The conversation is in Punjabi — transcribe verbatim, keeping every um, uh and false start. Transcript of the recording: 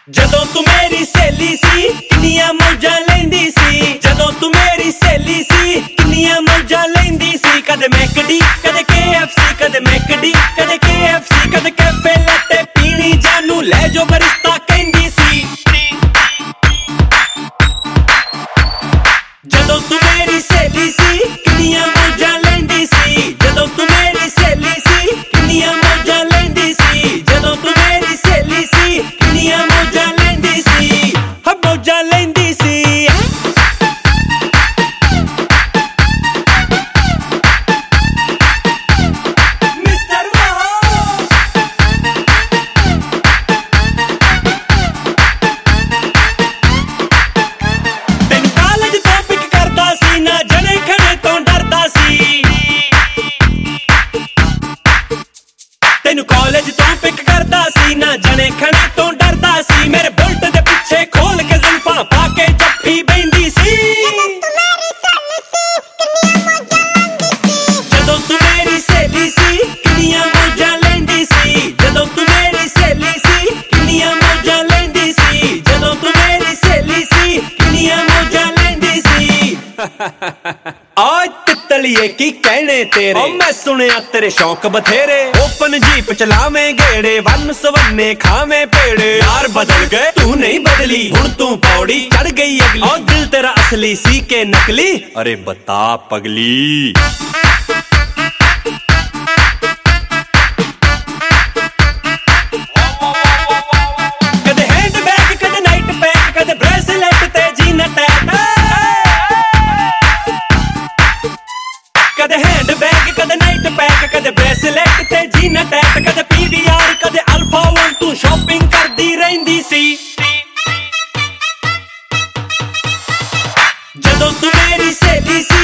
ਜਦੋਂ ਤੂੰ ਮੇਰੀ ਸਹੇਲੀ ਸੀ ਕਿੰਨੀਆਂ ਮੌਜਾਂ ਲੈਂਦੀ ਸੀ। ਜਦੋਂ ਤੂੰ ਮੇਰੀ ਸਹੇਲੀ ਸੀ ਕਿੰਨੀਆਂ ਮੌਜਾਂ ਲੈਂਦੀ ਸੀ। ਕਦੇ ਮੈਕਡੀ ਕਦੇ ਕੇ ਐਫ ਸੀ, ਕਦੇ ਮੈਕਡੀ ਕਦੇ ਕੇ ਐਫ ਸੀ, ਕਦੇ ਕੈਫੇ ਲੱਤੇ ਪੀਣੀ ਜਾਨੂੰ ਲੈ ਜੋ ਬਰਿਸਤਾ ਕਹਿੰਦੀ ਸੀ। ਜਦੋਂ ਤੂੰ ਮੇਰੀ ਸਹੇਲੀ ਸੀ ਕਿੰਨੀਆਂ ਮੌਜਾਂ ਲੈਂਦੀ ਸੀ। ਜਦੋਂ ਤੂੰ ਮੇਰੀ ਸਹੇਲੀ ਸੀ ਕਿੰਨੀਆਂ ਮੌਜਾਂ ਲੈਂਦੀ ਸੀ। ਜਦੋਂ ਤੂੰ ਮੇਰੀ ਸਹੇਲੀ ਸੀ ਕਿੰਨੀਆਂ ਮੌਜਾਂ ਲੈਂਦੀ ਸੀ। ਹਾਂ ਮੌਜਾਂ ਲੈਂਦੀ ਸੀ। ਤੈਨੂੰ ਕਾਲਜ ਤੋਂ ਪਿਕ ਕਰਦਾ ਸੀ ਨਾ ਜਣੇ ਖਣੇ ਤੋਂ ਡਰਦਾ ਸੀ। ਮੇਰੇ ਬੁਲਟ ਦੇ ਪਿੱਛੇ ਖੋਲ ਕੇ ਜ਼ੁਲਫਾਂ ਪਾ ਕੇ ਜੱਫੀ ਬੈਂਦੀ ਸੀ। ਜਦੋਂ ਤੂੰ ਮੇਰੀ ਸਹੇਲੀ ਸੀ ਕਿੰਨੀਆਂ ਮੌਜਾਂ ਲੈਂਦੀ ਸੀ। ਜਦੋਂ ਤੂੰ ਮੇਰੀ ਸਹੇਲੀ ਸੀ ਕਿੰਨੀਆਂ ਮੌਜਾਂ ਲੈਂਦੀ ਸੀ। ਜਦੋਂ ਤੂੰ ਮੇਰੀ ਸਹੇਲੀ ਸੀ ਕਿੰਨੀਆਂ ਮੌਜਾਂ ਲੈਂਦੀ ਸੀ। ਆਜ ਤਿੱਤਲੀਏ ਕੀ ਕਹਿਣੇ ਤੇਰੇ, ਓ ਮੈਂ ਸੁਣਿਆ ਤੇਰੇ ਸ਼ੌਕ ਬਥੇਰੇ। ਓਪਨ ਜੀਪ ਚਲਾਵੇਂ ਗੇੜੇ, ਵੰਨ ਸਵੰਨੇ ਖਾਵੇਂ ਪੇੜੇ। ਯਾਰ ਬਦਲ ਗਏ ਤੂੰ ਨਹੀਂ ਬਦਲੀ, ਹੁਣ ਤੂੰ ਪੌੜੀ ਚੜ ਗਈ ਅਗਲੀ। ਓ ਦਿਲ ਤੇਰਾ ਅਸਲੀ ਸੀ ਕੇ ਨਕਲੀ, ਅਰੇ ਬਤਾ ਪਗਲੀ। ਕਦੇ ਹੈਂਡ ਬੈਗ ਕਦੇ ਨਾਈਟ ਪੈਕ, ਕਦੇ ਬ੍ਰੇਸਲੈਟ ਤੇ ਜੀਨਾ ਟੈਟ। ਕਦੇ ਹੈਂਡ ਬੈਗ ਕਦੇ ਨਾਈਟ ਪੈਕ, ਕਦੇ ਬ੍ਰੇਸਲੈਟ ਤੇ ਜੀਨਾ ਟੈਟ। ਕਦੇ ਪੀ ਵੀ ਆਰ ਕਦੇ ਅਲਫਾ ਵਨ, ਤੂੰ ਸ਼ਾਪਿੰਗ ਕਰਦੀ ਰਹਿੰਦੀ ਸੀ। ਜਦੋਂ ਤੂੰ ਮੇਰੀ ਸਹੇਲੀ ਸੀ